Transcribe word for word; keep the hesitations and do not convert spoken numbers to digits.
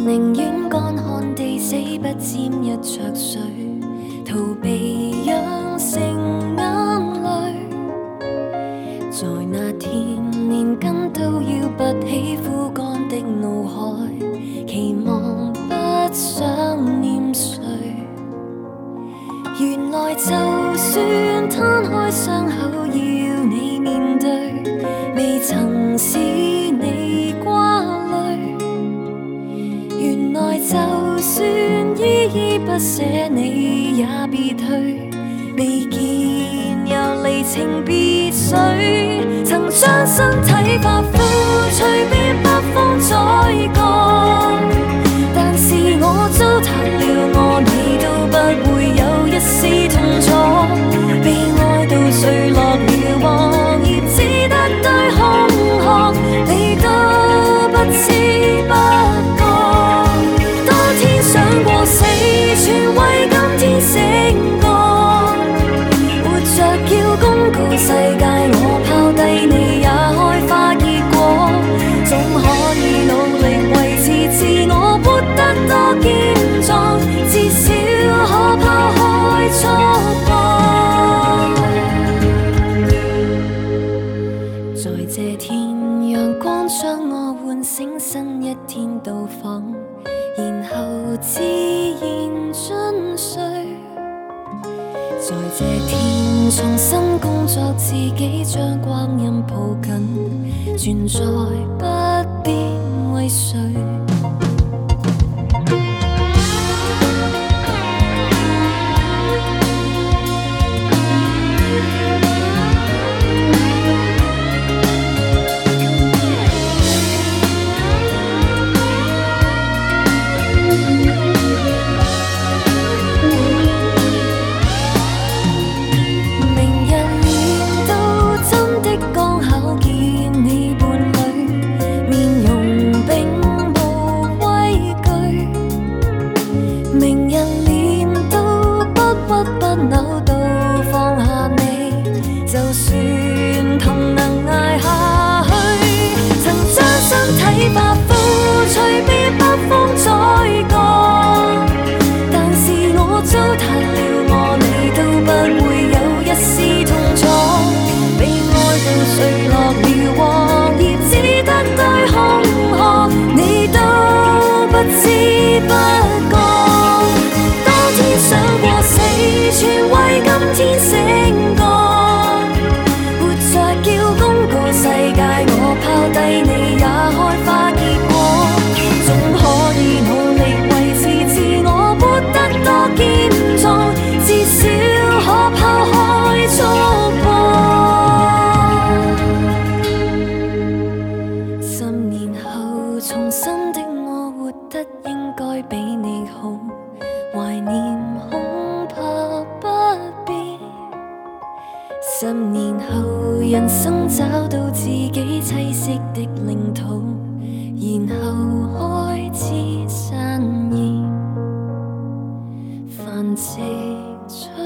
宁愿干旱地死，不沾一着水，逃避养成眼泪。在那天，连根都要拔起枯干的脑海，期望不想念谁。原来就算摊开伤口，要你面对，未曾使你挂泪。原来就算依依不舍，你也别退，未见又离情别绪。曾将身體發膚，隨便北風再降，但是我糟蹋了我，你都不會有一絲痛楚。被愛到墜落了黃葉，只得堆空殼，你都不知不覺。當天想過死，全為今天醒覺，活着要公告世界，我拋低你也開花結果，總可以努力維持自我，活得多健壯，至少可拋開束縛。在這天，陽光將我喚醒，新一天到訪，然後自然進睡。在這天重新工作，自己將光陰抱緊，存在不必為誰。十年後，人生找到自己棲息的領土，然後開始散現，繁殖。